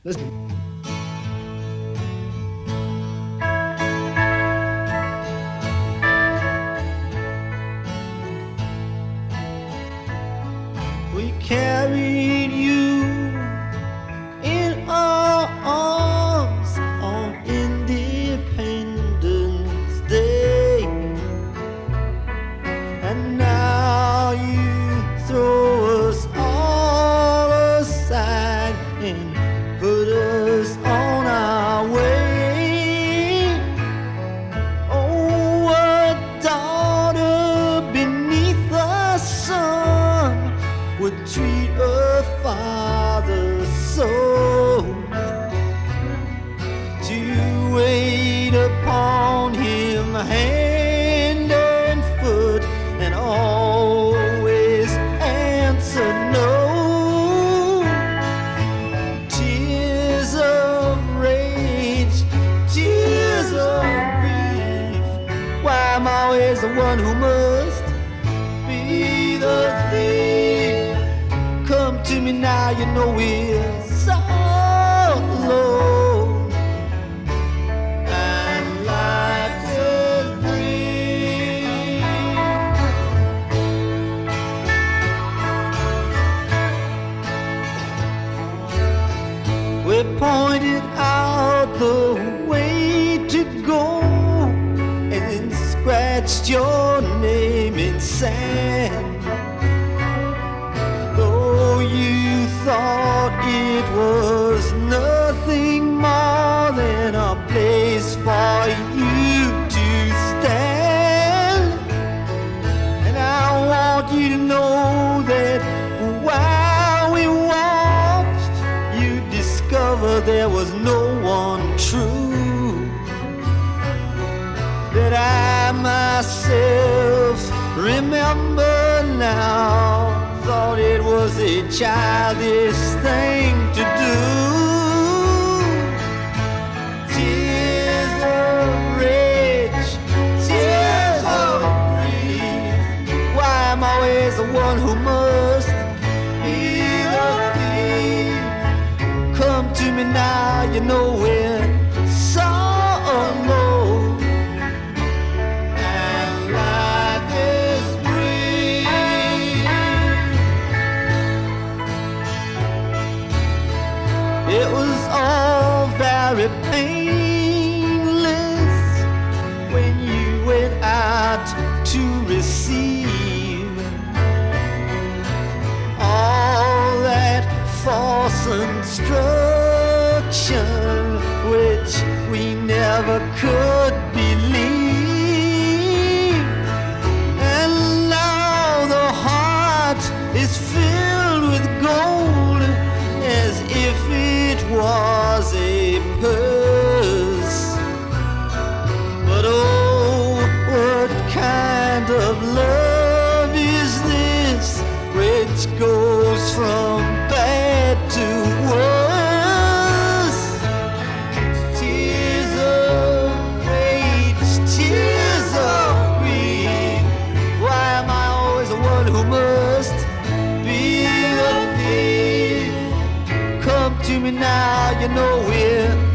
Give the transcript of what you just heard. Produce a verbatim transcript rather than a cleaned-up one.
Listen. We carried you in our arms on Independence Day, and now you throw us all aside and put us on our way. Oh, a daughter beneath the sun would treat a father so. To wait upon him hand and foot and always answer no. Tears of rage, tears of grief. Why am I always the one who must be the thief? Come to me now, you know we're so alone, and life is brief. We pointed out the way to go and then scratched your name in sand. You thought it was nothing more than a place for you to stand. And I want you to know that while we watched, you discovered there was no one true. That I myself remember now, thought it was a childish thing to do. Tears of rage, tears of grief. Why am I always the one who must be the thief? Come to me now, you know we're so alone. It was all very painless when you went out to receive all that false instruction which we never could believe. And now the heart is filled with gold as if it was a purse. But oh, what kind of love is this which goes from bad to worse? Tears of rage, tears of grief. Why am I always the one who must be the thief? Come to me now, you know we're